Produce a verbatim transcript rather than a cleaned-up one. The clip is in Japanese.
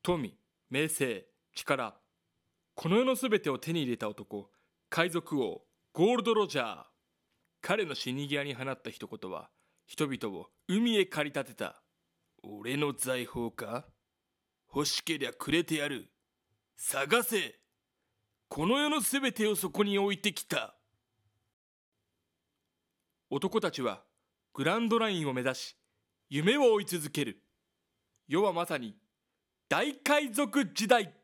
富、名声、力、この世のすべてを手に入れた男、海賊王、ゴールド・ロジャー。彼の死に際に放った一言は、人々を海へ駆り立てた。俺の財宝か？欲しけりゃくれてやる。探せ！この世のすべてをそこに置いてきた。男たちはグランドラインを目指し、夢を追い続ける。世はまさに大海賊時代。